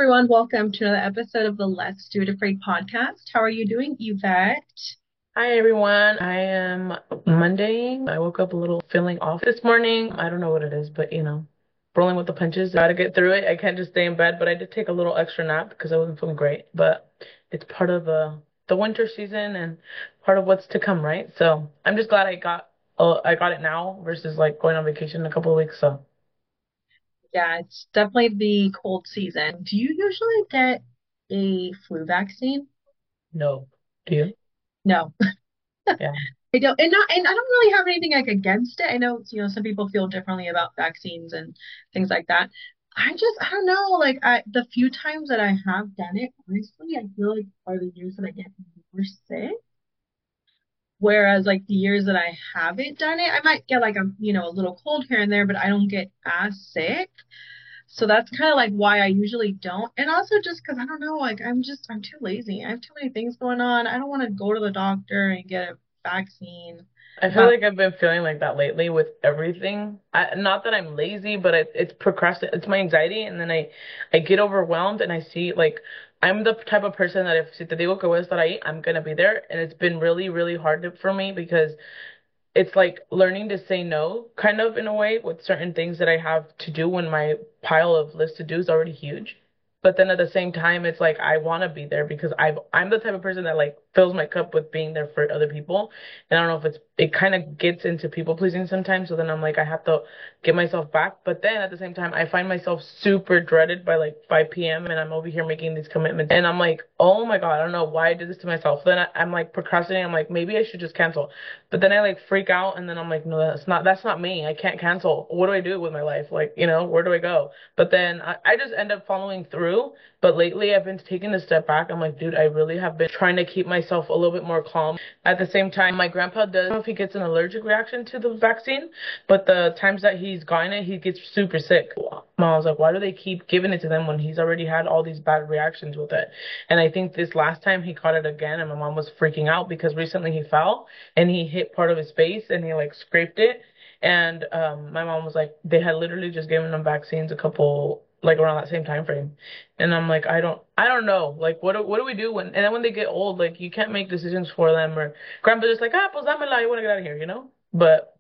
everyone. Welcome to another episode of the Let's Do It Afraid podcast. How are you doing, Yvette? Hi everyone. I am Monday. I woke up a little feeling off this morning. I don't know what it is, but rolling with the punches. Gotta get through it. I can't just stay in bed, but I did take a little extra nap because I wasn't feeling great. But it's part of the winter season and part of what's to come, right? So I'm just glad I got it now versus like going on vacation in a couple of weeks. So Yeah, it's definitely the cold season. Do you usually get a flu vaccine? no. Do you? No, Yeah. I don't. And I don't really have anything like against it. I know, some people feel differently about vaccines and things like that. I don't know, like the few times that I have done it, honestly, I feel like are the years that I get more sick. Whereas like the years that I haven't done it, I might get like a little cold here and there, but I don't get as sick. So that's kind of like why I usually don't. And also just because I don't know, like I'm too lazy. I have too many things going on. I don't want to go to the doctor and get a vaccine. I If feel I, like I've been feeling like that lately with everything. Not that I'm lazy, but it's It's my anxiety, and then I get overwhelmed, and I see like I'm the type of person that if si te digo que voy a estar ahí, I'm gonna be there, and it's been really, really hard for me because it's like learning to say no, kind of in a way, with certain things that I have to do when my pile of list to do is already huge. But then at the same time, it's like I want to be there because I'm the type of person that like fills my cup with being there for other people. And I don't know if it kind of gets into people pleasing sometimes. So then I'm like I have to get myself back. But then at the same time, I find myself super dreaded by like 5 p.m. and I'm over here making these commitments. And I'm like, oh my God, I don't know why I did this to myself. Then I'm like procrastinating. I'm like, maybe I should just cancel. But then I like freak out and then I'm like, no, that's not me. I can't cancel. What do I do with my life? Like, where do I go? But then I just end up following through. But lately I've been taking a step back. I'm like, dude, I really have been trying to keep myself a little bit more calm. At the same time, my grandpa does, I don't know if he gets an allergic reaction to the vaccine, but the times that he's gotten it, he gets super sick. Mom was like, why do they keep giving it to them when he's already had all these bad reactions with it? And I think this last time he caught it again, and my mom was freaking out because recently he fell and he hit part of his face and he like scraped it. And my mom was like, they had literally just given him vaccines a couple like around that same time frame. And I'm like, I don't know. Like what do we do and then when they get old, like you can't make decisions for them or grandpa's just like, pues dámela, I want to get out of here. But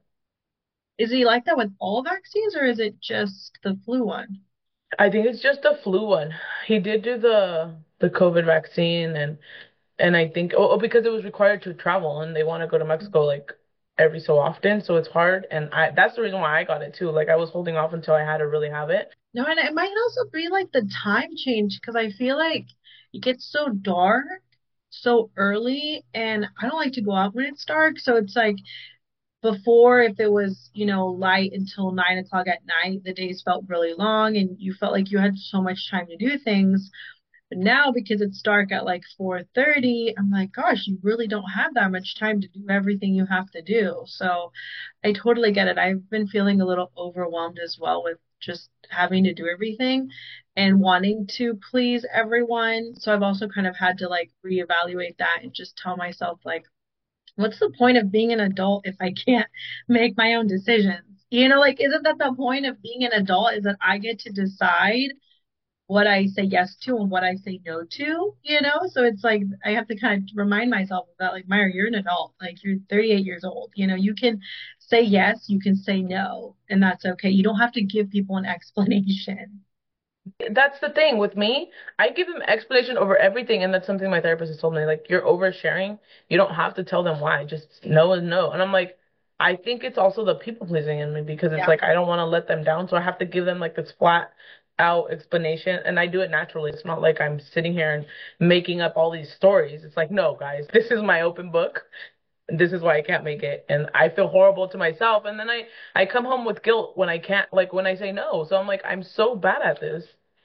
is he like that with all vaccines or is it just the flu one? I think it's just the flu one. He did do the COVID vaccine and I think because it was required to travel and they want to go to Mexico like every so often, so it's hard. And I that's the reason why I got it too. Like I was holding off until I had to really have it. No, and it might also be like the time change because I feel like it gets so dark so early and I don't like to go out when it's dark. So it's like before, if it was, light until 9 o'clock at night, the days felt really long and you felt like you had so much time to do things. But now because it's dark at like 4:30, I'm like, gosh, you really don't have that much time to do everything you have to do. So I totally get it. I've been feeling a little overwhelmed as well with just having to do everything and wanting to please everyone. So I've also kind of had to like reevaluate that and just tell myself like, what's the point of being an adult if I can't make my own decisions? Like, isn't that the point of being an adult is that I get to decide what I say yes to and what I say no to, So it's like I have to kind of remind myself of that, like, Myra, you're an adult. Like, you're 38 years old. You can say yes, you can say no, and that's okay. You don't have to give people an explanation. That's the thing with me. I give them explanation over everything, and that's something my therapist has told me. Like, you're oversharing. You don't have to tell them why. Just no is no. And I'm like, I think it's also the people pleasing in me because it's Yeah. like I don't want to let them down, so I have to give them like this flat out explanation, and I do it naturally. It's not like I'm sitting here and making up all these stories. It's like, no, guys, this is my open book. This is why I can't make it, and I feel horrible to myself. And then I come home with guilt when I can't, like when I say no. So I'm like, I'm so bad at this.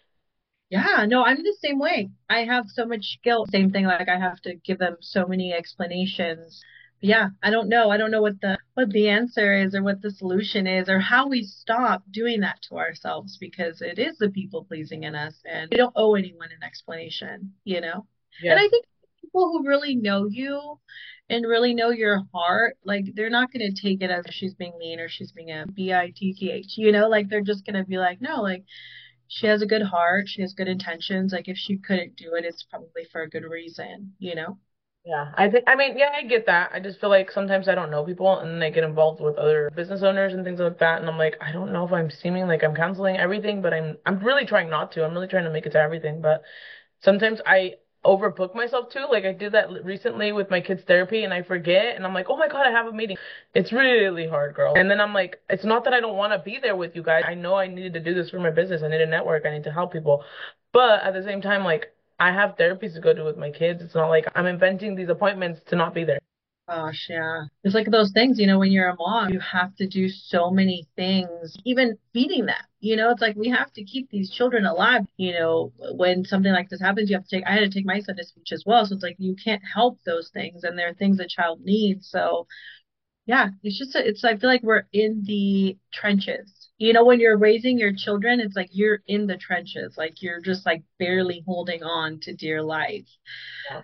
Yeah, no, I'm the same way. I have so much guilt. Same thing, like I have to give them so many explanations. Yeah, I don't know. I don't know what the answer is or what the solution is or how we stop doing that to ourselves because it is the people pleasing in us and we don't owe anyone an explanation. And Yes. I think people who really know you and really know your heart, like they're not going to take it as she's being mean or she's being a bitch, like they're just going to be like, no, like she has a good heart, she has good intentions. Like if she couldn't do it, it's probably for a good reason, you know? Yeah, I think, I mean, yeah, I get that. I just feel like sometimes I don't know people and they get involved with other business owners and things like that. And I'm like, I don't know if I'm seeming like I'm counseling everything, but I'm really trying not to. I'm really trying to make it to everything. But sometimes I overbook myself too. Like I did that recently with my kids' therapy and I forget and I'm like, oh my God, I have a meeting. It's really hard, girl. And then I'm like, it's not that I don't want to be there with you guys. I know I needed to do this for my business. I need a network. I need to help people. But at the same time, like I have therapies to go to with my kids. It's not like I'm inventing these appointments to not be there. Gosh, yeah. It's like those things, when you're a mom, you have to do so many things, even feeding them. It's like we have to keep these children alive. When something like this happens, I had to take my son to speech as well. So it's like you can't help those things, and there are things a child needs. So yeah, I feel like we're in the trenches. When you're raising your children, it's like you're in the trenches, like you're just like barely holding on to dear life. Yeah.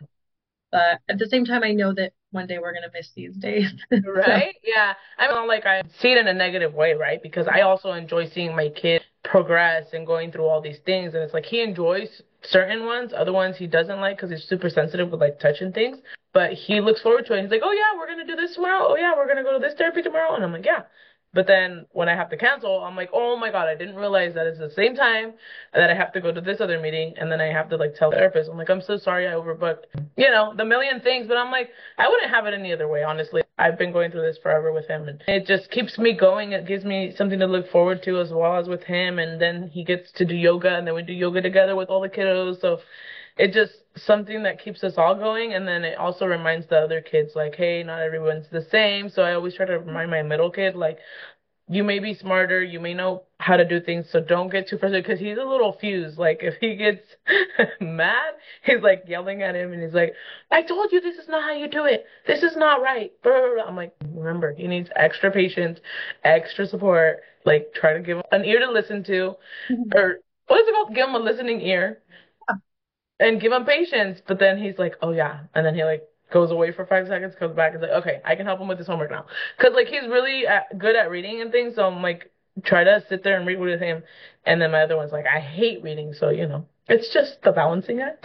But at the same time, I know that one day we're gonna miss these days. So Right? Yeah. I mean, like I see it in a negative way, right? Because I also enjoy seeing my kid progress and going through all these things. And it's like he enjoys certain ones, other ones he doesn't like because he's super sensitive with like touching things. But he looks forward to it. He's like, oh yeah, we're gonna do this tomorrow. Oh yeah, we're gonna go to this therapy tomorrow. And I'm like, yeah. But then when I have to cancel, I'm like, oh my God, I didn't realize that it's the same time that I have to go to this other meeting. And then I have to like tell the therapist, I'm like, I'm so sorry I overbooked, the million things. But I'm like, I wouldn't have it any other way, honestly. I've been going through this forever with him, and it just keeps me going. It gives me something to look forward to as well as with him. And then he gets to do yoga, and then we do yoga together with all the kiddos. So it just something that keeps us all going. And then it also reminds the other kids, like, hey, not everyone's the same. So I always try to remind my middle kid, like, you may be smarter, you may know how to do things, so don't get too frustrated because he's a little fused. Like if he gets mad, he's like yelling at him and he's like, I told you this is not how you do it. This is not right. I'm like, remember, he needs extra patience, extra support. Like try to give him an ear to listen to, or what is it called? Give him a listening ear and give him patience. But then he's like, oh yeah. And then he like goes away for 5 seconds, comes back, and is like, okay, I can help him with his homework now. Cause like he's really good at reading and things. So I'm like, try to sit there and read with him. And then my other one's like, I hate reading. So, it's just the balancing act.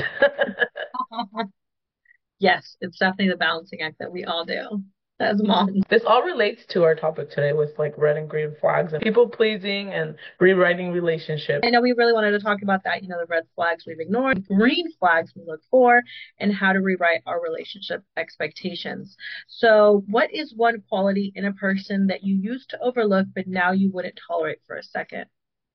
yes, it's definitely the balancing act that we all do as moms. This all relates to our topic today with like red and green flags and people pleasing and rewriting relationships. I know we really wanted to talk about that, the red flags we've ignored, green flags we look for, and how to rewrite our relationship expectations. So, what is one quality in a person that you used to overlook, but now you wouldn't tolerate for a second?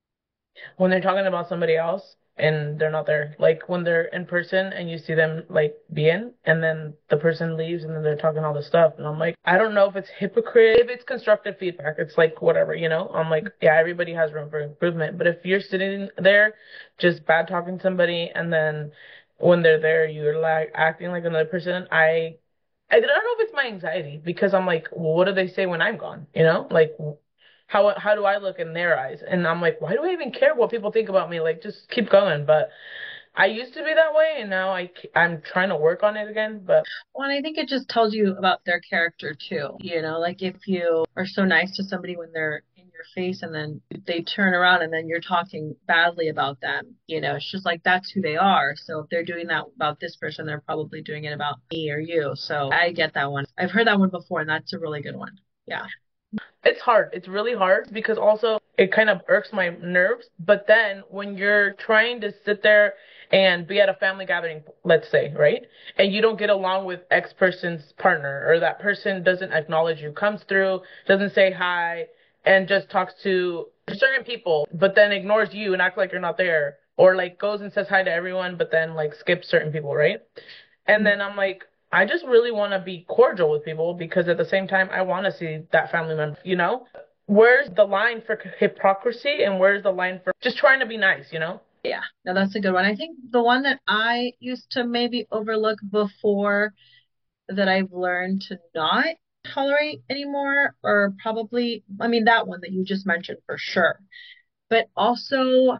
When they're talking about somebody else and they're not there. Like when they're in person and you see them like being and then the person leaves and then they're talking all this stuff and I'm like, I don't know if it's hypocrite, if it's constructive feedback, it's like whatever, I'm like, yeah, everybody has room for improvement. But if you're sitting there just bad talking somebody and then when they're there you're like acting like another person, I don't know if it's my anxiety because I'm like, well, what do they say when I'm gone? Like how do I look in their eyes? And I'm like, why do I even care what people think about me? Like, just keep going. But I used to be that way, and now I'm trying to work on it again. But Well, and I think it just tells you about their character too. Like if you are so nice to somebody when they're in your face and then they turn around and then you're talking badly about them, it's just like that's who they are. So if they're doing that about this person, they're probably doing it about me or you. So I get that one. I've heard that one before, and that's a really good one. Yeah. it's hard. It's really hard because also it kind of irks my nerves. But then when you're trying to sit there and be at a family gathering, let's say, right? And you don't get along with X person's partner or that person doesn't acknowledge you, comes through, doesn't say hi, and just talks to certain people, but then ignores you and acts like you're not there. Or like goes and says hi to everyone, but then like skips certain people, right? And then I'm like, I just really want to be cordial with people because at the same time, I want to see that family member. Where's the line for hypocrisy and where's the line for just trying to be nice? Yeah, no, that's a good one. I think the one that I used to maybe overlook before that I've learned to not tolerate anymore, or probably, I mean, that one that you just mentioned for sure. But also,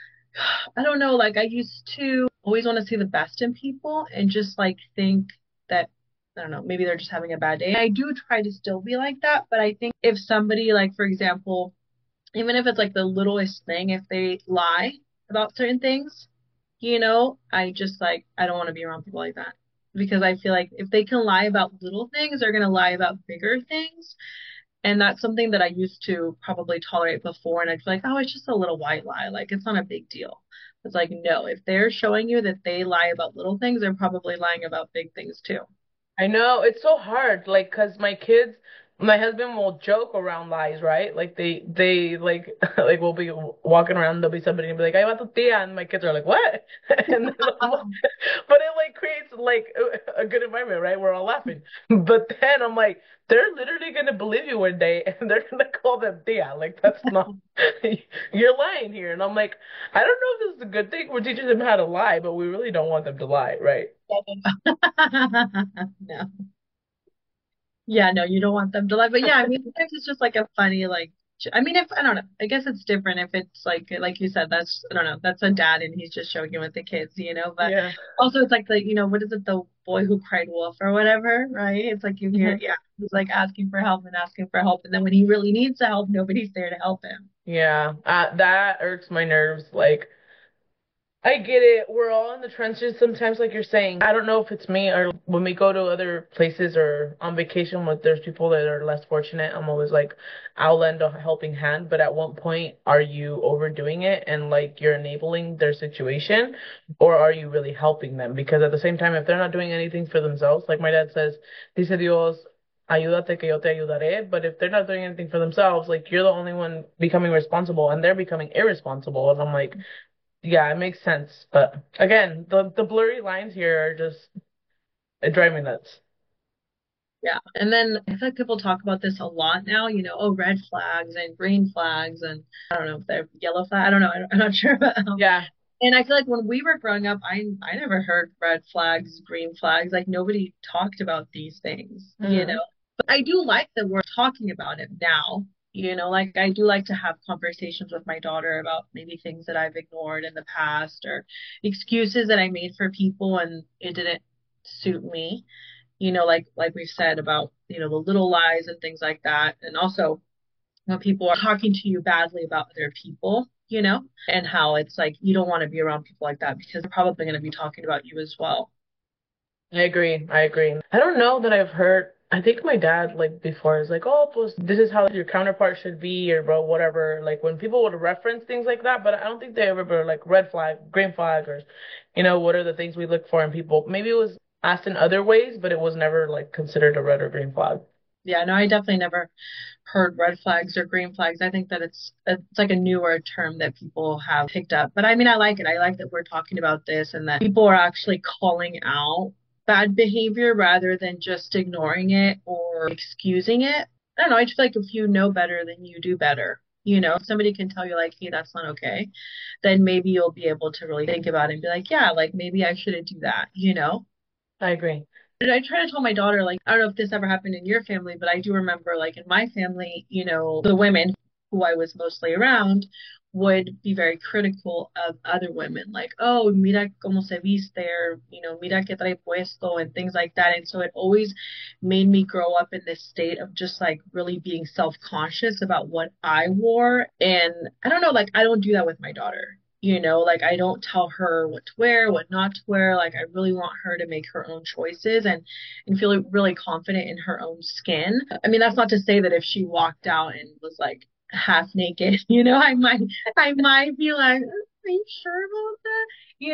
I don't know, like I used to always want to see the best in people and just like think that, I don't know, maybe they're just having a bad day. I do try to still be like that, but I think if somebody, like, for example, even if it's like the littlest thing, if they lie about certain things, I just like I don't want to be around people like that because I feel like if they can lie about little things, they're gonna lie about bigger things. And that's something that I used to probably tolerate before, and I'd feel like, oh, it's just a little white lie, like it's not a big deal. It's like, no, if they're showing you that they lie about little things, they're probably lying about big things too. I know it's so hard, like, 'cause my husband will joke around lies, right? Like they like, like we'll be walking around, there'll be somebody and be like, "I want tu tía," and my kids are like, "What?" And then, but it like creates like a good environment, right? We're all laughing. But then I'm like, they're literally gonna believe you one day, and they're gonna call them tía. Like that's not, you're lying here. And I'm like, I don't know if this is a good thing. We're teaching them how to lie, but we really don't want them to lie, right? No. Yeah, no, you don't want them to lie. But yeah, I mean, sometimes it's just like a funny, like, I mean, if I don't know, I guess it's different if it's like you said, that's I don't know, that's a dad and he's just joking with the kids. But Yeah. also it's like what is it, the boy who cried wolf or whatever, right? It's like you hear, Mhm. yeah, he's like asking for help and asking for help, and then when he really needs the help, nobody's there to help him. Yeah, that irks my nerves. Like, I get it. We're all in the trenches sometimes, like you're saying. I don't know if it's me or when we go to other places or on vacation with there's people that are less fortunate. I'm always like, I'll lend a helping hand, but at what point are you overdoing it and like you're enabling their situation, or are you really helping them? Because at the same time, if they're not doing anything for themselves, like my dad says, dice Dios, ayúdate que yo te ayudaré. But if they're not doing anything for themselves, like you're the only one becoming responsible and they're becoming irresponsible. And I'm like, yeah, it makes sense. But again, the blurry lines here are just it drive me nuts. Yeah. And then I feel like people talk about this a lot now, oh, red flags and green flags and I don't know if they're yellow flag. I don't know. I'm not sure. But, Yeah. and I feel like when we were growing up, I never heard red flags, green flags. Like nobody talked about these things. Hmm. But I do like that we're talking about it now. Like I do like to have conversations with my daughter about maybe things that I've ignored in the past or excuses that I made for people and it didn't suit me, like we've said about, the little lies and things like that. And also when people are talking to you badly about other people, and how it's like you don't want to be around people like that because they're probably going to be talking about you as well. I agree. I agree. I don't know that I've heard. I think my dad like before is like, oh, pues this is how your counterpart should be, or bro, whatever. Like when people would reference things like that, but I don't think they ever were like red flag, green flag, or what are the things we look for in people. Maybe it was asked in other ways, but it was never like considered a red or green flag. Yeah, no, I definitely never heard red flags or green flags. I think that it's like a newer term that people have picked up. But I mean, I like it. I like that we're talking about this and that people are actually calling out bad behavior rather than just ignoring it or excusing it. I don't know. I just feel like if you know better, then you do better. If somebody can tell you like, hey, that's not okay, then maybe you'll be able to really think about it and be like, yeah, like maybe I shouldn't do that. I agree. And I try to tell my daughter, like, I don't know if this ever happened in your family, but I do remember, like, in my family, the women who I was mostly around would be very critical of other women, like, oh, mira cómo se viste, or, mira qué trae puesto, and things like that. And so it always made me grow up in this state of just like really being self-conscious about what I wore. And I don't know, like, I don't do that with my daughter. Like I don't tell her what to wear, what not to wear. Like I really want her to make her own choices and feel really confident in her own skin. I mean, that's not to say that if she walked out and was like half naked, I might be like, are you sure about that?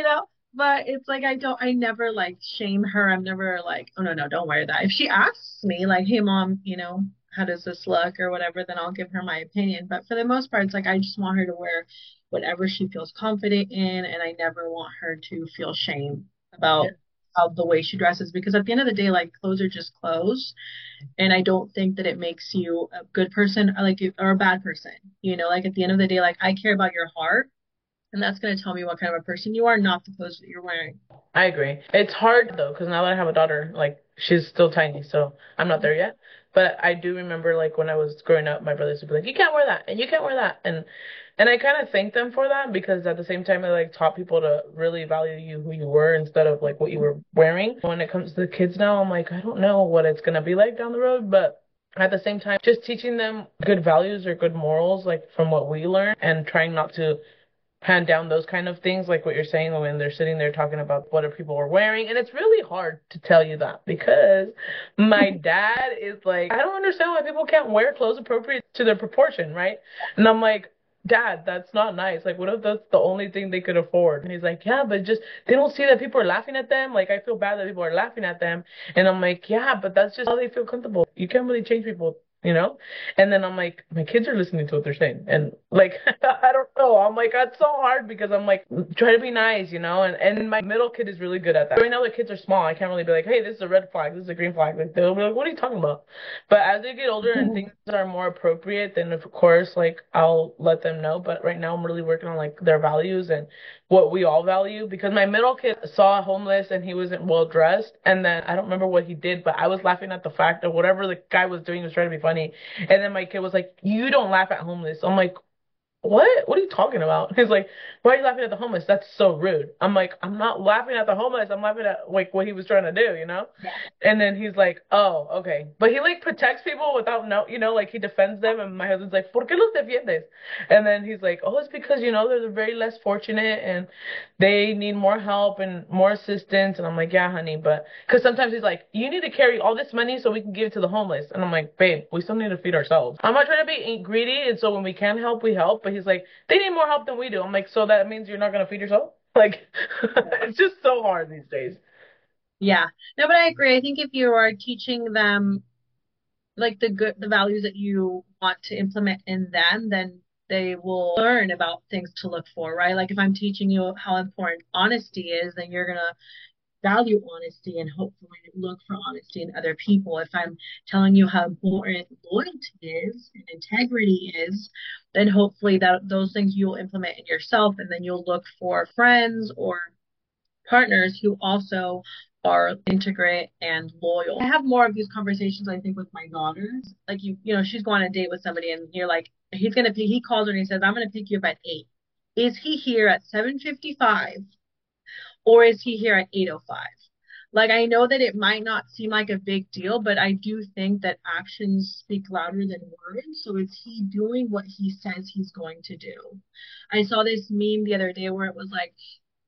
But it's like I never like shame her. I'm never like, oh no, don't wear that. If she asks me like, hey mom, how does this look or whatever, then I'll give her my opinion. But for the most part, it's like I just want her to wear whatever she feels confident in, and I never want her to feel shame Yeah, about how the way she dresses because at the end of the day, like clothes are just clothes, and I don't think that it makes you a good person or or a bad person. Like at the end of the day, like I care about your heart, and that's going to tell me what kind of a person you are, not the clothes that you're wearing. I agree. It's hard though, because now that I have a daughter, like she's still tiny, so I'm not there yet. But I do remember like when I was growing up, my brothers would be like, "You can't wear that, and you can't wear that," and I kind of thank them for that because at the same time, I like taught people to really value you who you were instead of like what you were wearing. When it comes to the kids now, I'm like, I don't know what it's gonna be like down the road, but at the same time, just teaching them good values or good morals, like from what we learned, and trying not to hand down those kind of things, like what you're saying when they're sitting there talking about what are people are wearing. And it's really hard to tell you that because my dad is like, I don't understand why people can't wear clothes appropriate to their proportion, right? And I'm like, Dad, that's not nice. Like, what if that's the only thing they could afford? And he's like, yeah, but just they don't see that people are laughing at them. Like, I feel bad that people are laughing at them. And I'm like, yeah, but that's just how they feel comfortable. You can't really change people, you know? And then I'm like, my kids are listening to what they're saying. And like, I don't know. I'm like, that's so hard because I'm like, try to be nice, you know? And my middle kid is really good at that. Right now the kids are small. I can't really be like, hey, this is a red flag. This is a green flag. Like, they'll be like, what are you talking about? But as they get older and things are more appropriate, then of course, like, I'll let them know. But right now I'm really working on like their values and what we all value because my middle kid saw a homeless and he wasn't well dressed and then I don't remember what he did, but I was laughing at the fact that whatever the guy was doing was trying to be funny. And then my kid was like, you don't laugh at homeless. I'm like, what? What are you talking about? He's like, why are you laughing at the homeless? That's so rude. I'm like, I'm not laughing at the homeless. I'm laughing at like what he was trying to do, you know? Yeah. And then he's like, oh, okay. But he like protects people without no, you know, like he defends them. And my husband's like, ¿Por qué los defiendes? And then he's like, oh, it's because, you know, they're very less fortunate and they need more help and more assistance. And I'm like, yeah, honey. But because sometimes he's like, you need to carry all this money so we can give it to the homeless. And I'm like, babe, we still need to feed ourselves. I'm not trying to be greedy. And so when we can help, we help. But he's like, they need more help than we do. I'm like, so that means you're not going to feed yourself? Like, it's just so hard these days. Yeah. No, but I agree. I think if you are teaching them like the values that you want to implement in them, then they will learn about things to look for, right? Like if I'm teaching you how important honesty is, then you're gonna value honesty and hopefully look for honesty in other people. If I'm telling you how important loyalty is and integrity is, then hopefully that those things you'll implement in yourself and then you'll look for friends or partners who also are integrate and loyal. I have more of these conversations, I think, with my daughters. Like you know, she's going on a date with somebody and you're like, he calls her and he says, I'm gonna pick you up at 8. Is he here at 7:55 or is he here at 8:05? Like I know that it might not seem like a big deal, but I do think that actions speak louder than words. So is he doing what he says he's going to do? I saw this meme the other day where it was like,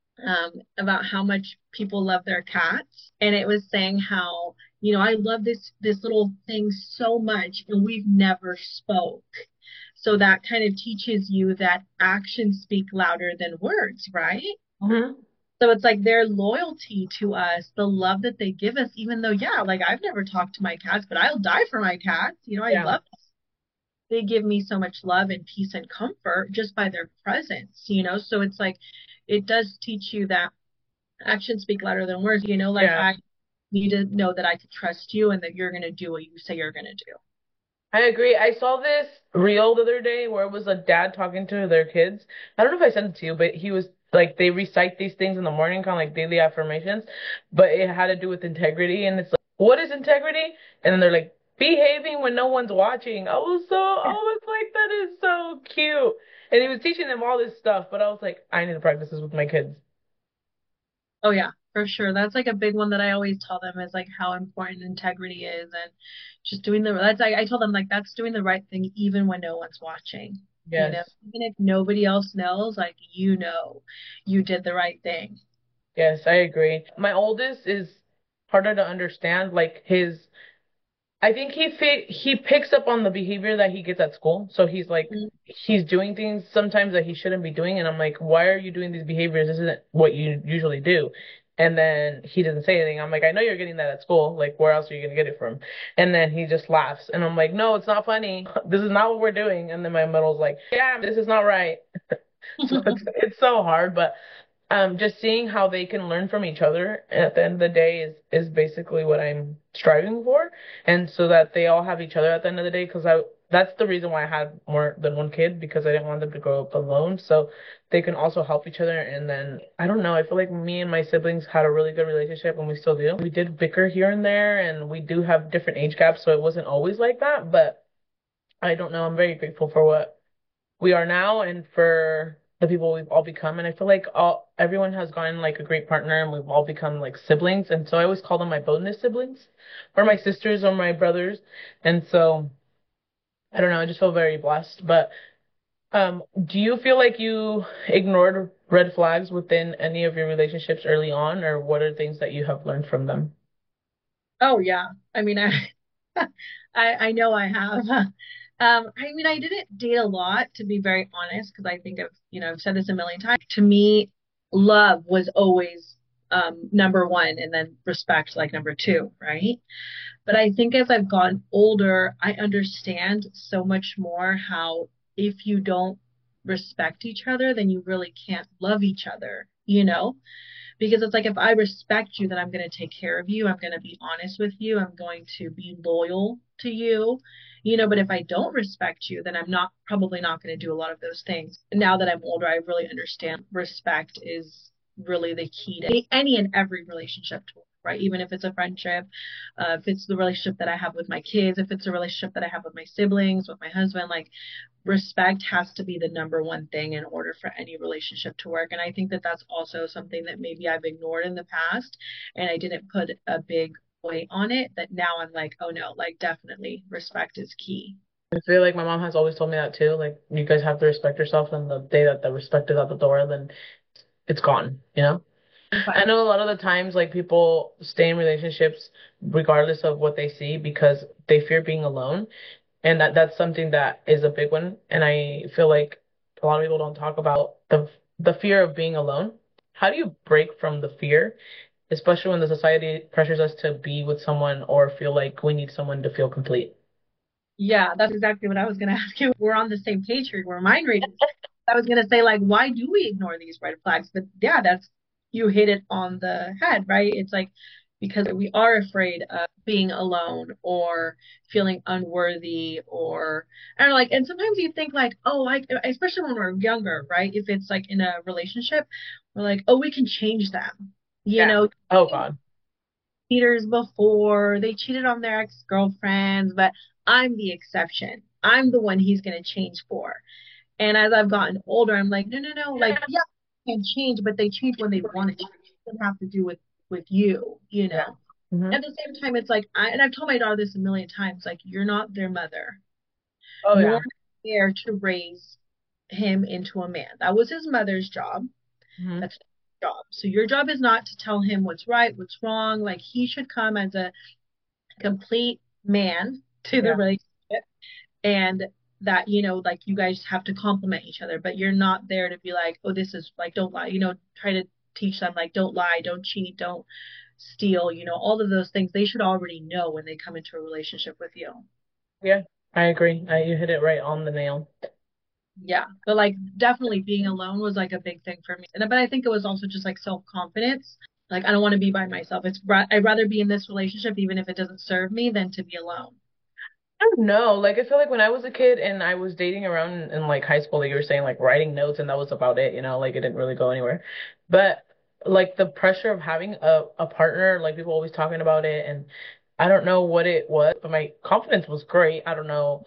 about how much people love their cats, and it was saying how you know I love this little thing so much, and we've never spoke. So that kind of teaches you that actions speak louder than words, right? Hmm. So it's like their loyalty to us, the love that they give us, even though, yeah, like I've never talked to my cats, but I'll die for my cats. You know, I Yeah. love them. They give me so much love and peace and comfort just by their presence, you know? So it's like, it does teach you that actions speak louder than words. You know, like Yeah. I need to know that I can trust you and that you're going to do what you say you're going to do. I agree. I saw this reel the other day where it was a dad talking to their kids. I don't know if I sent it to you, but he was like, they recite these things in the morning, kind of like daily affirmations, but it had to do with integrity. And it's like, what is integrity? And then they're like, behaving when no one's watching. I was like, that is so cute. And he was teaching them all this stuff, but I was like, I need to practice this with my kids. Oh yeah, for sure. That's like a big one that I always tell them is like how important integrity is and just doing the that's like I told them like that's doing the right thing even when no one's watching. You know, Yes. even if nobody else knows, like you know you did the right thing. Yes, I agree. My oldest is harder to understand. Like I think he picks up on the behavior that he gets at school. So he's doing things sometimes that he shouldn't be doing, and I'm like, why are you doing these behaviors? This isn't what you usually do. And then he doesn't say anything. I'm like, I know you're getting that at school. Like, where else are you gonna get it from? And then he just laughs, and I'm like, no, it's not funny. This is not what we're doing. And then my middle's like, yeah, this is not right. So it's so hard, but just seeing how they can learn from each other at the end of the day is basically what I'm striving for, and so that they all have each other at the end of the day. Because I that's the reason why I had more than one kid because I didn't want them to grow up alone, so they can also help each other. And then I don't know, I feel like me and my siblings had a really good relationship, and we still do. We did bicker here and there, and we do have different age gaps, so it wasn't always like that. But I don't know. I'm very grateful for what we are now and for the people we've all become. And I feel like everyone has gotten like a great partner and we've all become like siblings. And so I always call them my bonus siblings or my sisters or my brothers. And so I don't know, I just feel very blessed. But Do you feel like you ignored red flags within any of your relationships early on, or what are things that you have learned from them? Oh yeah. I mean, I know I have. I mean, I didn't date a lot, to be very honest, because I think I've said this a million times. To me, love was always number one, and then respect like number two, right? But I think as I've gotten older, I understand so much more how if you don't respect each other, then you really can't love each other, you know? Because it's like if I respect you, then I'm going to take care of you. I'm going to be honest with you. I'm going to be loyal to you. But if I don't respect you, then I'm not probably not going to do a lot of those things. Now that I'm older, I really understand respect is really the key to any and every relationship, right? Even if it's a friendship, if it's the relationship that I have with my kids, if it's a relationship that I have with my siblings, with my husband, like respect has to be the number one thing in order for any relationship to work. And I think that that's also something that maybe I've ignored in the past and I didn't put a big weight on it, that now I'm like, oh no, like definitely respect is key. I feel like my mom has always told me that too. Like, you guys have to respect yourself, and the day that the respect is at the door, then it's gone, you know? I know a lot of the times, like, people stay in relationships regardless of what they see because they fear being alone. And that's something that is a big one. And I feel like a lot of people don't talk about the fear of being alone. How do you break from the fear, especially when the society pressures us to be with someone or feel like we need someone to feel complete? Yeah, that's exactly what I was going to ask you. We're on the same page here. We're mind reading. I was going to say, like, why do we ignore these red flags? But yeah, you hit it on the head, right? It's like because we are afraid of being alone or feeling unworthy or, I don't know, like, and sometimes you think, like, oh, like, especially when we're younger, right? If it's like in a relationship, we're like, oh, we can change them. You Yeah. know, Oh God. cheaters before, they cheated on their ex-girlfriends, but I'm the exception. I'm the one he's going to change for. And as I've gotten older, I'm like, no, no, no. Like, yeah, they can change, but they change when they want to change. It doesn't have to do with you. Yeah. Hmm. At the same time, it's like and I've told my daughter this a million times, like, you're not their mother. Oh You're yeah. there to raise him into a man. That was his mother's job. Hmm. That's his job. So your job is not to tell him what's right, what's wrong. Like, he should come as a complete man to the Yeah. relationship, and that like you guys have to complement each other, but you're not there to be like, oh, this is like, don't lie, try to teach them, like, don't lie, don't cheat, don't steal, all of those things they should already know when they come into a relationship with you. Yeah. I agree. You hit it right on the nail. Yeah, but like definitely being alone was like a big thing for me, but I think it was also just like self-confidence. Like, I don't want to be by myself. I'd rather be in this relationship even if it doesn't serve me than to be alone. I don't know. Like, I feel like when I was a kid and I was dating around in like high school, like you were saying, like writing notes and that was about it, like it didn't really go anywhere. But like the pressure of having a partner, like people always talking about it, and I don't know what it was, but my confidence was great. I don't know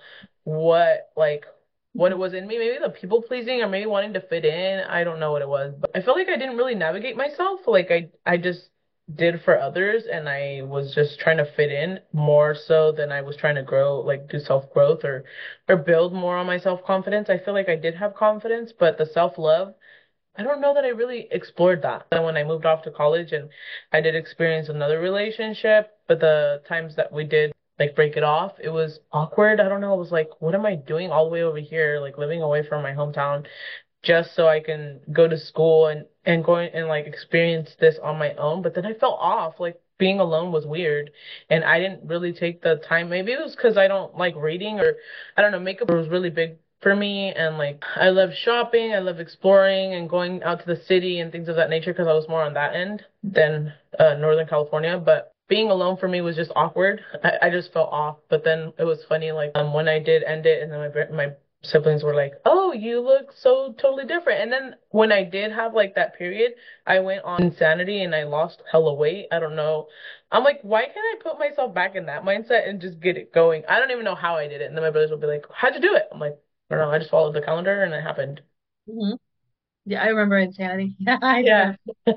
what it was in me, maybe the people pleasing or maybe wanting to fit in. I don't know what it was, but I feel like I didn't really navigate myself. Like I just did for others and I was just trying to fit in more so than I was trying to grow, like do self-growth or build more on my self-confidence. I feel like I did have confidence, but the self-love, I don't know that I really explored that. Then when I moved off to college and I did experience another relationship, but the times that we did like break it off, it was awkward. I don't know. It was like, what am I doing all the way over here, like living away from my hometown just so I can go to school and go and like experience this on my own. But then I felt off, like being alone was weird, and I didn't really take the time. Maybe it was because I don't like reading or I don't know. Makeup was really big for me, and like I love shopping, I love exploring and going out to the city and things of that nature because I was more on that end than Northern California. But being alone for me was just awkward. I just felt off. But then it was funny, like when I did end it, and then my siblings were like, "Oh, you look so totally different." And then when I did have like that period, I went on insanity and I lost hella weight. I don't know. I'm like, why can't I put myself back in that mindset and just get it going? I don't even know how I did it. And then my brothers will be like, "How'd you do it?" I'm like, I don't know. I just followed the calendar and it happened. Hmm. Yeah, I remember Insanity. Yeah, I do Yeah. remember.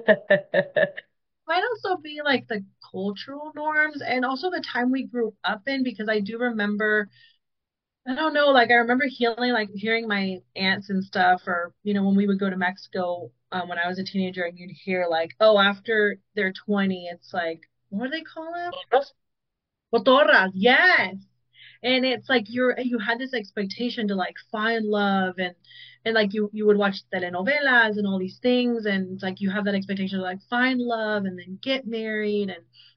Might also be like the cultural norms and also the time we grew up in, because I do remember I don't know, like I remember hearing my aunts and stuff, or when we would go to Mexico when I was a teenager, and you'd hear like, oh, after they're 20, it's like, what do they call them? Cotorras, yes. And it's like you had this expectation to like find love, and like you would watch telenovelas and all these things, and it's like you have that expectation to like find love and then get married,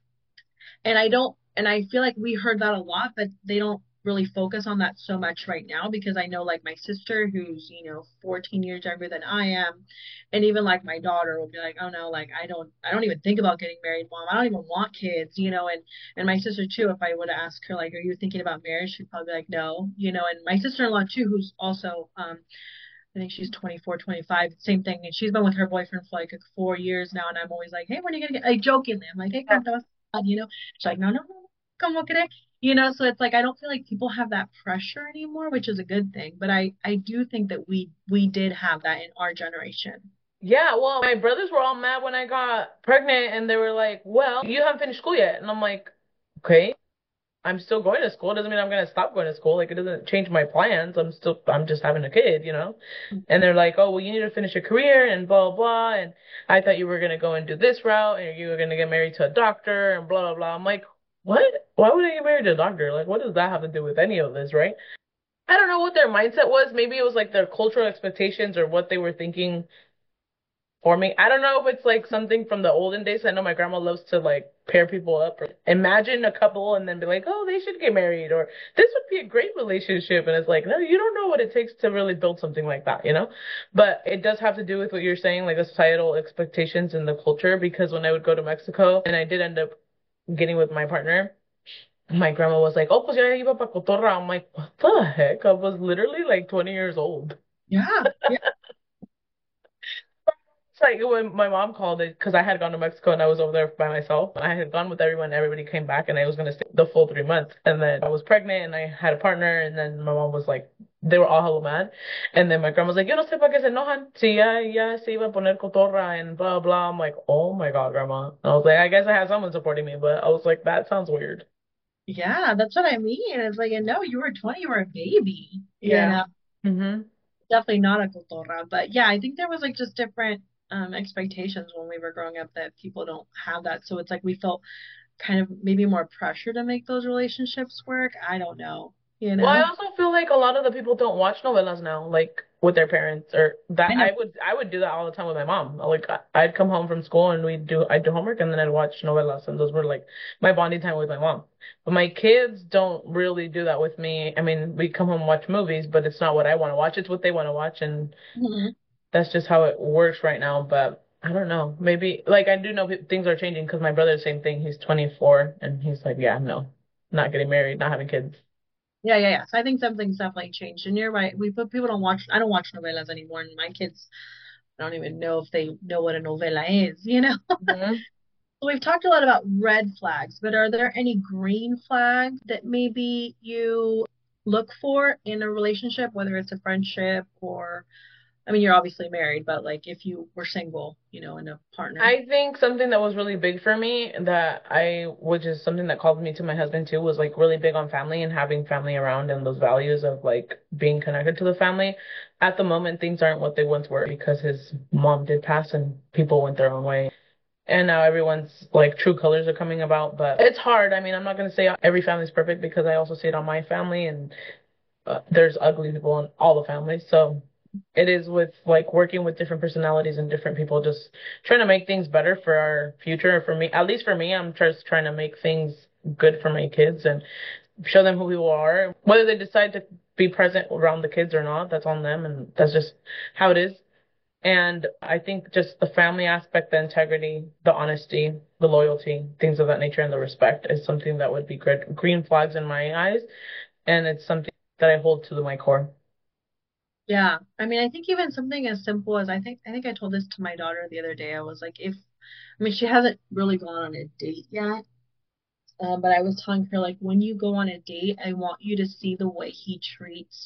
and I feel like we heard that a lot, but they don't really focus on that so much right now, because I know like my sister, who's 14 years younger than I am, and even like my daughter will be like, oh no, like I don't even think about getting married, mom. I don't even want kids, and my sister too, if I would ask her like, are you thinking about marriage, she'd probably be like, no, and my sister-in-law too, who's also I think she's 24, 25, same thing. And she's been with her boyfriend for like 4 years now. And I'm always like, hey, when are you going to get, like jokingly, I'm like, hey, Yeah. ¿cuándo te vas a casar? She's like, no, no, no, ¿cómo crees? So it's like, I don't feel like people have that pressure anymore, which is a good thing. But I do think that we did have that in our generation. Yeah, well, my brothers were all mad when I got pregnant, and they were like, "Well, you haven't finished school yet." And I'm like, "Okay, I'm still going to school. It doesn't mean I'm gonna stop going to school. Like, it doesn't change my plans. I'm just having a kid, you know?" And they're like, "Oh, well, you need to finish your career and blah blah blah." And I thought you were gonna go and do this route, and you were gonna get married to a doctor and blah blah blah. I'm like, "What? Why would I get married to a doctor? Like, what does that have to do with any of this, right?" I don't know what their mindset was. Maybe it was like their cultural expectations or what they were thinking for me. I don't know if it's like something from the olden days. I know my grandma loves to like pair people up or imagine a couple and then be like, oh, they should get married or this would be a great relationship. And it's like, no, you don't know what it takes to really build something like that, you know? But it does have to do with what you're saying, like the societal expectations and the culture. Because when I would go to Mexico and I did end up getting with my partner, my grandma was like, oh, pues ya iba pa cotorra. I'm like, what the heck? I was literally like 20 years old. Yeah. Yeah. It's like when my mom called it because I had gone to Mexico and I was over there by myself. I had gone with everyone, everybody came back, and I was gonna stay the full 3 months. And then I was pregnant and I had a partner, and then my mom was like, they were all hella mad. And then my grandma was like, yo no sé para qué se enojan. Si ya se iba a poner cotorra and blah blah. I'm like, oh my God, grandma. And I was like, I guess I had someone supporting me, but I was like, that sounds weird. Yeah, that's what I mean. It's like, and no, you were 20, you were a baby, Yeah. hmm definitely not a cotorra. But yeah, I think there was like just different expectations when we were growing up that people don't have that. So it's like we felt kind of maybe more pressure to make those relationships work. I don't know, you Well, I know? also feel like a lot of the people don't watch novelas now, like with their parents, or that I know. I would do that all the time with my mom. Like I'd come home from school and I'd do homework and then I'd watch novelas, and those were like my bonding time with my mom. But my kids don't really do that with me. I mean, we come home and watch movies, but it's not what I want to watch. It's what they want to watch, and Mhm. that's just how it works right now. But I don't know. Maybe like I do know things are changing because my brother, same thing. He's 24 and he's like, yeah, no, not getting married, not having kids. Yeah, yeah, yeah. So I think something's definitely changed. And you're right. People don't watch, I don't watch novelas anymore. And my kids, I don't even know if they know what a novela is? Mhm. So we've talked a lot about red flags, but are there any green flags that maybe you look for in a relationship, whether it's a friendship or, I mean, you're obviously married, but like if you were single, and a partner. I think something that was really big for me which is something that called me to my husband too, was like really big on family and having family around and those values of like being connected to the family. At the moment, things aren't what they once were because his mom did pass and people went their own way. And now everyone's like true colors are coming about, but it's hard. I mean, I'm not going to say every family's perfect because I also see it on my family, and there's ugly people in all the families. So it is with like working with different personalities and different people, just trying to make things better for our future. For me, at least for me, I'm just trying to make things good for my kids and show them who we are. Whether they decide to be present around the kids or not, that's on them, and that's just how it is. And I think just the family aspect, the integrity, the honesty, the loyalty, things of that nature, and the respect is something that would be good, green flags in my eyes, and it's something that I hold to my core. Yeah. I mean, I think even something as simple as I think I told this to my daughter the other day. I was like, I mean, she hasn't really gone on a date yet. But I was telling her like when you go on a date, I want you to see the way he treats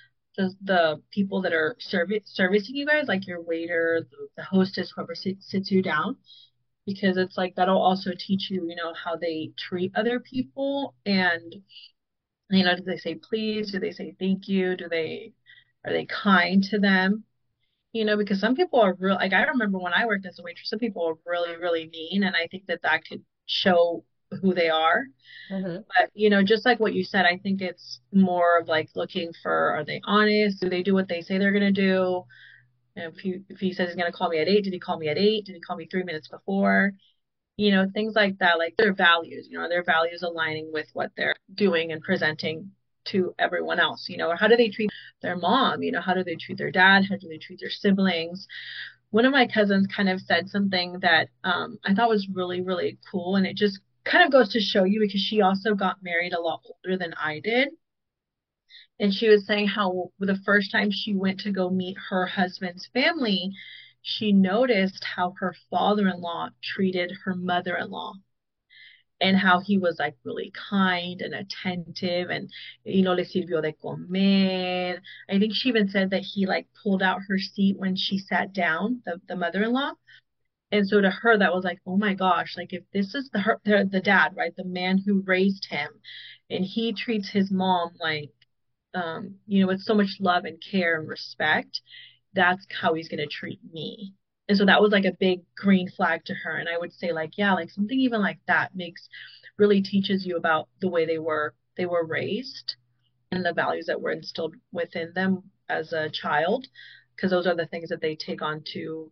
the people that are servicing you guys, like your waiter, the hostess, whoever sits you down, because it's like that'll also teach you, how they treat other people. And Do they say please? Do they say thank you? Are they kind to them? Because some people are real, like I remember when I worked as a waitress, some people are really, really mean, and I think that that could show who they are. Hmm. But, just like what you said, I think it's more of like looking for, are they honest? Do they do what they say they're gonna do? And if he says he's gonna call me at 8, did he call me at 8? Did he call me 3 minutes before? Things like that, like their values, are their values aligning with what they're doing and presenting to everyone else? Or how do they treat their mom? How do they treat their dad? How do they treat their siblings? One of my cousins kind of said something that I thought was really, really cool. And it just kind of goes to show you because she also got married a lot older than I did. And she was saying how the first time she went to go meet her husband's family, she noticed how her father-in-law treated her mother-in-law and how he was like really kind and attentive and le sirvió de comer. I think she even said that he like pulled out her seat when she sat down, the mother-in-law. And so to her that was like, oh my gosh, like if this is the dad, right, the man who raised him, and he treats his mom like with so much love and care and respect, that's how he's going to treat me. And so that was like a big green flag to her. And I would say like, yeah, like something even like that makes really teaches you about the way they were raised and the values that were instilled within them as a child, because those are the things that they take on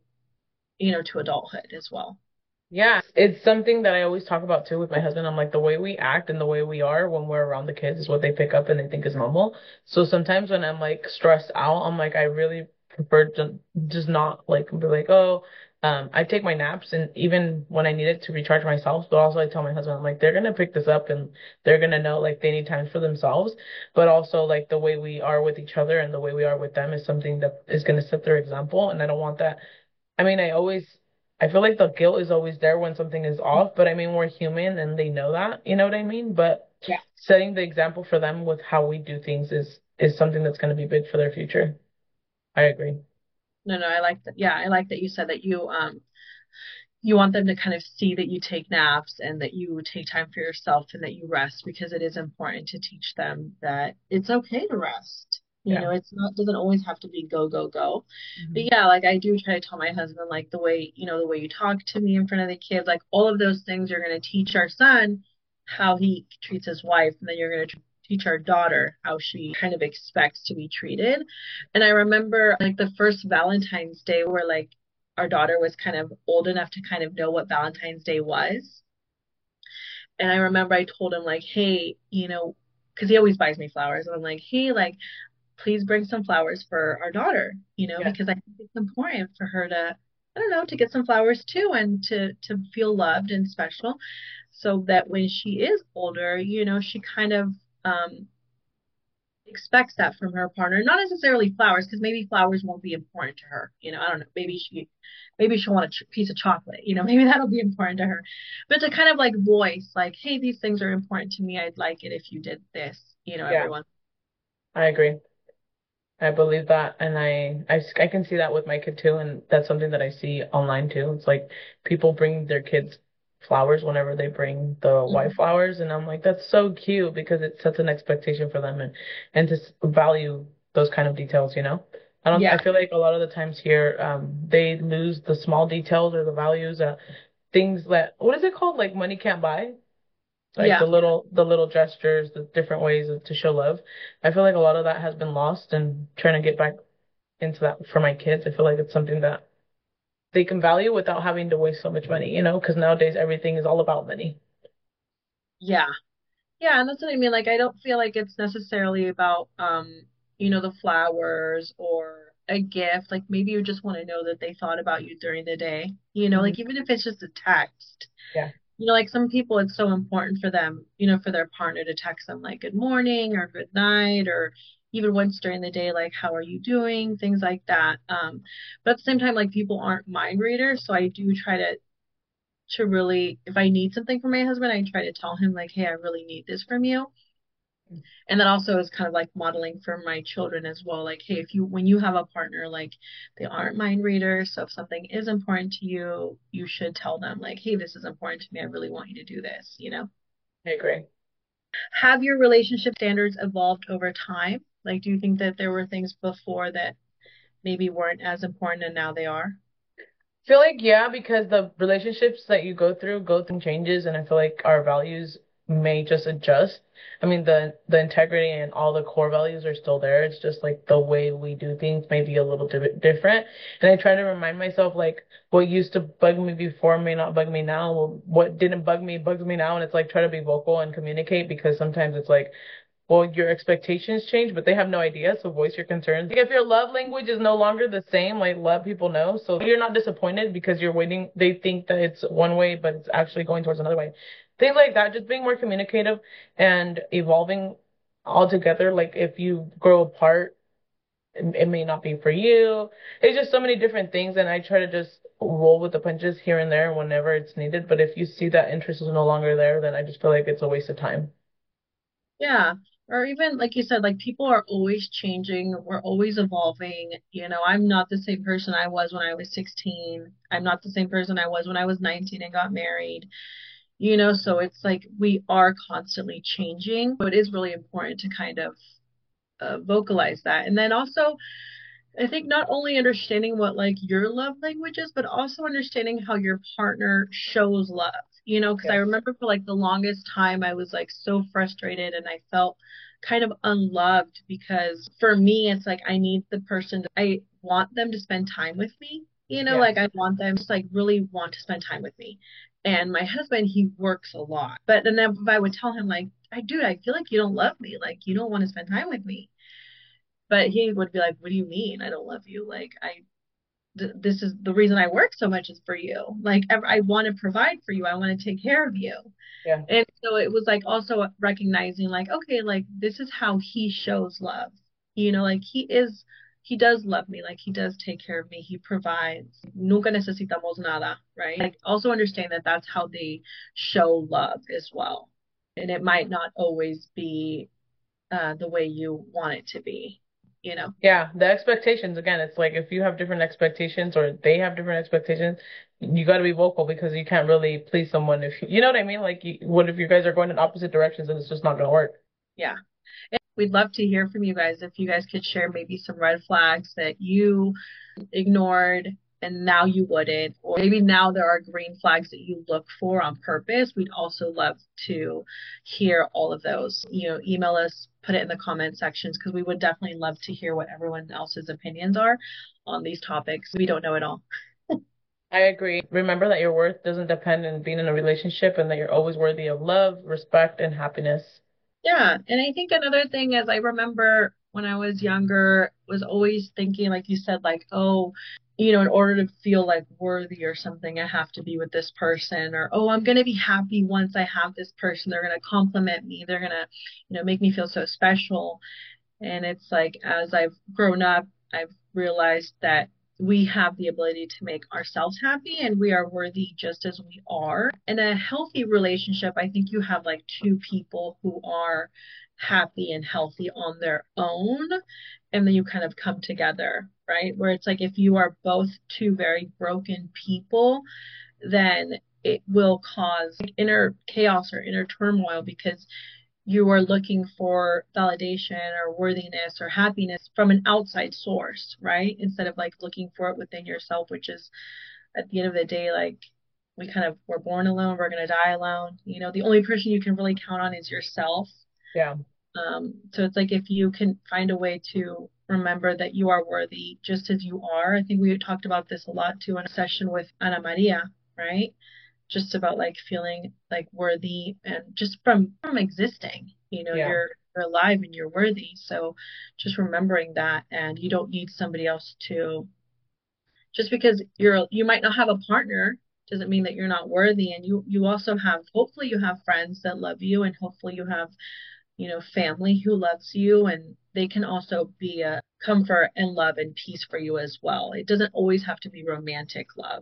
to adulthood as well. Yeah, it's something that I always talk about too with my husband. I'm like, the way we act and the way we are when we're around the kids is what they pick up and they think is normal. So sometimes when I'm like stressed out, I'm like, I really prefer to just not like be like, oh, I take my naps and even when I need it to recharge myself, but also I tell my husband, I'm like, they're gonna pick this up and they're gonna know like they need time for themselves. But also like the way we are with each other and the way we are with them is something that is gonna set their example. And I don't want that. I mean, I feel like the guilt is always there when something is off, but I mean, we're human and they know that, you know what I mean? But Yeah. setting the example for them with how we do things is something that's going to be big for their future. I agree. No, no, I like that. Yeah, I like that you said that you want them to kind of see that you take naps and that you take time for yourself and that you rest, because it is important to teach them that it's okay to rest. Yeah. It's not doesn't always have to be go, go, go. But Hmm. yeah, like I do try to tell my husband like the way you talk to me in front of the kids, like all of those things you're going to teach our son how he treats his wife, and then you're going to teach our daughter how she kind of expects to be treated. And I remember like the first Valentine's Day where like our daughter was kind of old enough to kind of know what Valentine's Day was. And I remember I told him like, hey, because he always buys me flowers. And I'm like, hey, like, please bring some flowers for our daughter, Yeah. because I think it's important for her to, I don't know, to get some flowers too and to feel loved and special, so that when she is older, she kind of expects that from her partner. Not necessarily flowers, because maybe flowers won't be important to her. I don't know. Maybe she'll want a piece of chocolate. Maybe that'll be important to her. But to kind of like voice, like, hey, these things are important to me. I'd like it if you did this. Yeah, Everyone. I agree. I believe that, and I can see that with my kid too, and that's something that I see online too. It's like people bring their kids flowers whenever they bring the white Mhm. flowers, and I'm like, that's so cute because it sets an expectation for them and to value those kind of details, you know? I Yeah, feel like a lot of the times here, they lose the small details or the values, things that, what is it called? Like money can't buy? Like yeah, the little gestures, the different ways to show love. I feel like a lot of that has been lost and trying to get back into that for my kids. I feel like it's something that they can value without having to waste so much money, you know, because nowadays everything is all about money. yeah. Yeah, and that's what I mean. Like, I don't feel like it's necessarily about, the flowers or a gift. Like, maybe you just want to know that they thought about you during the day. Hmm. Like even if it's just a text. Yeah, Like some people, it's so important for them, for their partner to text them like good morning or good night, or even once during the day, like how are you doing, things like that. But at the same time, like people aren't mind readers, so I do try to really, if I need something from my husband, I try to tell him like, hey, I really need this from you. And that also is kind of like modeling for my children as well. Like, hey, if you when you have a partner, like they aren't mind readers, so if something is important to you, you should tell them like, hey, this is important to me. I really want you to do this. I agree. Have your relationship standards evolved over time? Like, do you think that there were things before that maybe weren't as important and now they are? Feel like yeah, because the relationships that you go through changes, and I feel like our values may just adjust. I mean, the integrity and all the core values are still there. It's just like the way we do things may be a little bit different. And I try to remind myself like what used to bug me before may not bug me now. What didn't bug me bugs me now, and it's like try to be vocal and communicate because sometimes it's like well, your expectations change, but they have no idea. So voice your concerns. Like if your love language is no longer the same, like let people know. So you're not disappointed because you're waiting. They think that it's one way, but it's actually going towards another way. Things like that. Just being more communicative and evolving altogether. Like if you grow apart, it may not be for you. It's just so many different things, and I try to just roll with the punches here and there whenever it's needed. But if you see that interest is no longer there, then I just feel like it's a waste of time. Yeah. Or even like you said, like people are always changing. We're always evolving. I'm not the same person I was when I was 16. I'm not the same person I was when I was 19 and got married. So it's like we are constantly changing. So it is really important to kind of vocalize that. And then also, I think not only understanding what like your love language is, but also understanding how your partner shows love. Because I Yes. remember for like the longest time I was like so frustrated and I felt kind of unloved because for me it's like I want them to spend time with me. Yeah. Like I want them to like really want to spend time with me. And my husband, he works a lot. But then if I would tell him like, I feel like you don't love me, like you don't want to spend time with me. But he would be like, "What do you mean? I don't love you? Like this is the reason I work so much is for you. Like I want to provide for you. I want to take care of you." Yeah. And so it was like also recognizing like, okay, like this is how he shows love. Like he does love me. Like he does take care of me. He provides. Nunca necesitamos nada, right? Like also understand that that's how they show love as well. And it might not always be the way you want it to be, you know? Yeah, the expectations again, it's like if you have different expectations or they have different expectations, you got to be vocal because you can't really please someone if you know what I mean? Like, what if you guys are going in opposite directions and it's just not going to work? Yeah. We'd love to hear from you guys if you guys could share maybe some red flags that you ignored and now you wouldn't, or maybe now there are green flags that you look for on purpose. We'd also love to hear all of those. Email us, put it in the comment sections because we would definitely love to hear what everyone else's opinions are on these topics. We don't know it all. I agree. Remember that your worth doesn't depend on being in a relationship and that you're always worthy of love, respect, and happiness. Yeah, and I think another thing is I remember when I was younger was always thinking, like you said, like, oh, in order to feel like worthy or something, I have to be with this person, or oh, I'm gonna be happy once I have this person. They're gonna compliment me. They're gonna, make me feel so special. And it's like as I've grown up, I've realized that we have the ability to make ourselves happy and we are worthy just as we are. In a healthy relationship, I think you have like two people who are happy and healthy on their own, and then you kind of come together, right? Where it's like if you are both two very broken people, then it will cause inner chaos or inner turmoil because you are looking for validation or worthiness or happiness from an outside source, right? Instead of like looking for it within yourself, which is at the end of the day, like we're born alone, we're gonna die alone. The only person you can really count on is yourself. Yeah. So it's like if you can find a way to remember that you are worthy just as you are. I think we talked about this a lot too in a session with Ana Maria, right? Just about like feeling like worthy and just from existing. Yeah. You're alive and you're worthy. So just remembering that, and you don't need somebody else to, just because you might not have a partner doesn't mean that you're not worthy. And you also have, hopefully you have friends that love you, and hopefully you have, family who loves you, and they can also be a comfort and love and peace for you as well. It doesn't always have to be romantic love.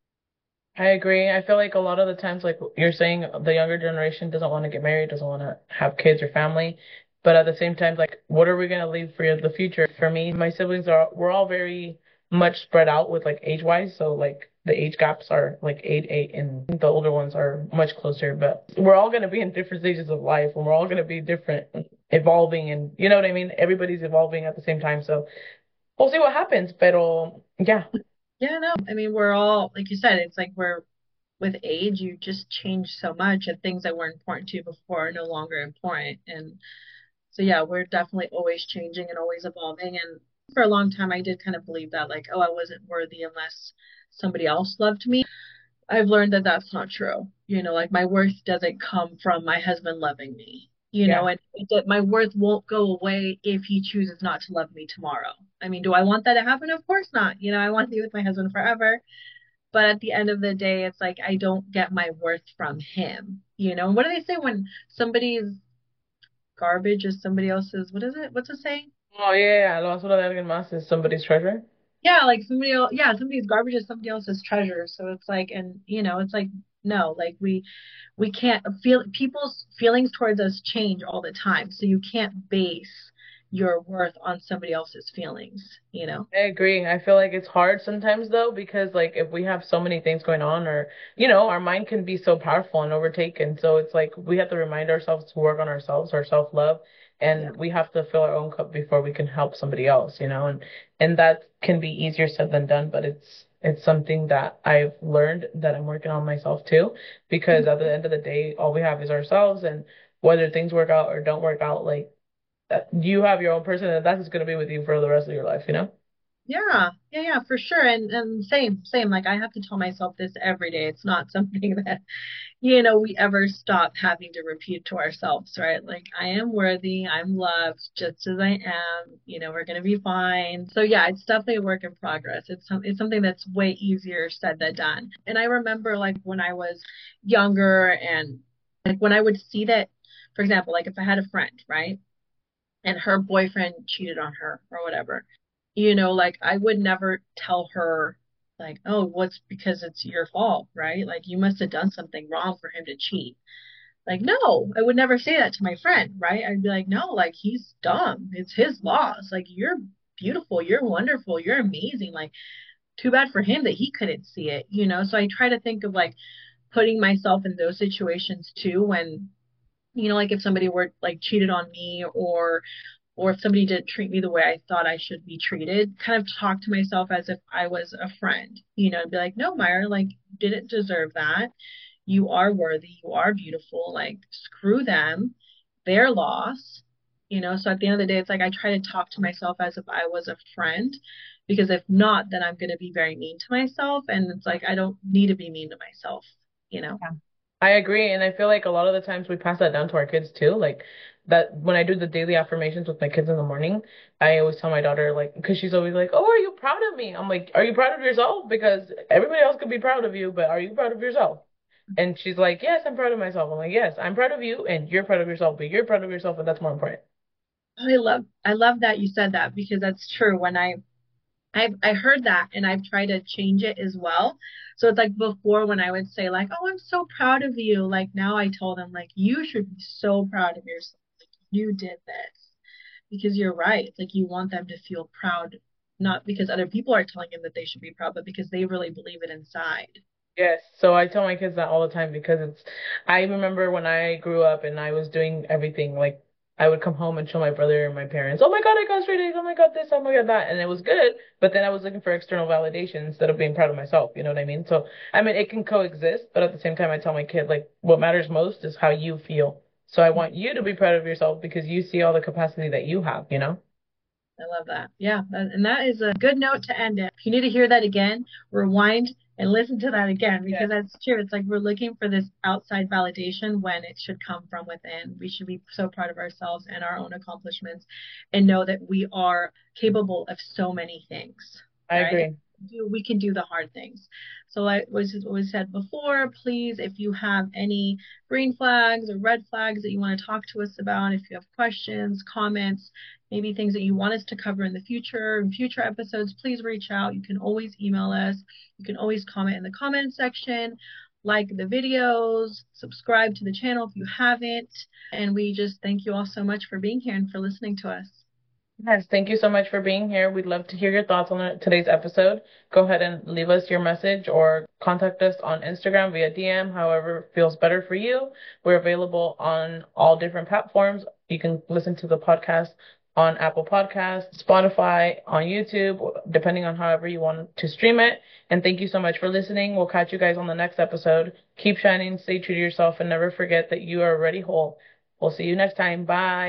I agree. I feel like a lot of the times, like you're saying, the younger generation doesn't want to get married, doesn't want to have kids or family. But at the same time, like, what are we going to leave for the future? For me, my siblings we're all very much spread out with like age wise. So like the age gaps are like 8, 8, and the older ones are much closer. But we're all gonna be in different stages of life, and we're all gonna be different, evolving, and you know what I mean. Everybody's evolving at the same time, so we'll see what happens. Pero yeah, Yeah, no, I mean, we're all, like you said, it's like we're with age, you just change so much, and things that were important to you before are no longer important. And so, yeah, we're definitely always changing and always evolving. And for a long time, I did kind of believe that, like, oh, I wasn't worthy unless somebody else loved me. I've learned that that's not true. Like my worth doesn't come from my husband loving me. yeah, And that my worth won't go away if he chooses not to love me tomorrow. I mean, do I want that to happen? Of course not. I want to be with my husband forever. But at the end of the day, it's like I don't get my worth from him. And what do they say when somebody's garbage is somebody else's? What is it? What's it saying? oh yeah, la basura de alguien más is somebody's treasure. Yeah, like somebody else, yeah, somebody's garbage is somebody else's treasure. So it's like, and it's like, no, like we can't feel people's feelings towards us change all the time. So you can't base your worth on somebody else's feelings. I agree. I feel like it's hard sometimes though, because like if we have so many things going on, or our mind can be so powerful and overtaken. So it's like we have to remind ourselves to work on ourselves, our self-love, Yeah. and we have to fill our own cup before we can help somebody else. And that can be easier said than done, but it's something that I've learned that I'm working on myself too, because at the end of the day, all we have is ourselves, and whether things work out or don't work out, like you have your own person, and that's just going to be with you for the rest of your life. Yeah, yeah, yeah, for sure. And same. Like I have to tell myself this every day. It's not something that, we ever stop having to repeat to ourselves, right? Like I am worthy, I'm loved just as I am. We're gonna be fine. So yeah, it's definitely a work in progress. It's something that's way easier said than done. And I remember like when I was younger and like when I would see that, for example, like if I had a friend, right? And her boyfriend cheated on her or whatever. Like I would never tell her like, oh, what's because it's your fault, right? Like you must have done something wrong for him to cheat. Like, no, I would never say that to my friend, right? I'd be like, no, like he's dumb. It's his loss. Like you're beautiful, you're wonderful, you're amazing. Like too bad for him that he couldn't see it. So I try to think of like putting myself in those situations too when like if somebody were like cheated on me or if somebody didn't treat me the way I thought I should be treated, kind of talk to myself as if I was a friend, and be like, no, Myra, like, you didn't deserve that. You are worthy. You are beautiful. Like, screw them, their loss. So at the end of the day, it's like I try to talk to myself as if I was a friend, because if not, then I'm going to be very mean to myself. And it's like, I don't need to be mean to myself. I agree, and I feel like a lot of the times we pass that down to our kids too. Like that when I do the daily affirmations with my kids in the morning, I always tell my daughter like, because she's always like, "Oh, are you proud of me?" I'm like, "Are you proud of yourself? Because everybody else could be proud of you, but are you proud of yourself?" And she's like, "Yes, I'm proud of myself." I'm like, "Yes, I'm proud of you, and you're proud of yourself, but you're proud of yourself, and that's more important." I love that you said that because that's true. When I heard that and I've tried to change it as well. So it's like before when I would say like, "Oh, I'm so proud of you." Like now I told them like, "You should be so proud of yourself. Like you did this." Because you're right. It's like you want them to feel proud, not because other people are telling them that they should be proud, but because they really believe it inside. Yes, so I tell my kids that all the time because I remember when I grew up and I was doing everything, like I would come home and show my brother and my parents, oh my God, I got straight A's, oh my God, this, oh my God, that. And it was good, but then I was looking for external validation instead of being proud of myself. You know what I mean? So, I mean, it can coexist, but at the same time, I tell my kid, like, what matters most is how you feel. So I want you to be proud of yourself because you see all the capacity that you have? I love that. Yeah, and that is a good note to end it. If you need to hear that again, rewind and listen to that again because Yes. that's true. It's like we're looking for this outside validation when it should come from within. We should be so proud of ourselves and our own accomplishments and know that we are capable of so many things, I right? agree. We can do the hard things. So like was said before, please, if you have any green flags or red flags that you want to talk to us about, if you have questions, comments, maybe things that you want us to cover in future episodes, please reach out. You can always email us. You can always comment in the comment section, like the videos, subscribe to the channel if you haven't. And we just thank you all so much for being here and for listening to us. Yes, thank you so much for being here. We'd love to hear your thoughts on today's episode. Go ahead and leave us your message or contact us on Instagram via DM, however feels better for you. We're available on all different platforms. You can listen to the podcast on Apple Podcasts, Spotify, on YouTube, depending on however you want to stream it. And thank you so much for listening. We'll catch you guys on the next episode. Keep shining, stay true to yourself, and never forget that you are already whole. We'll see you next time. Bye.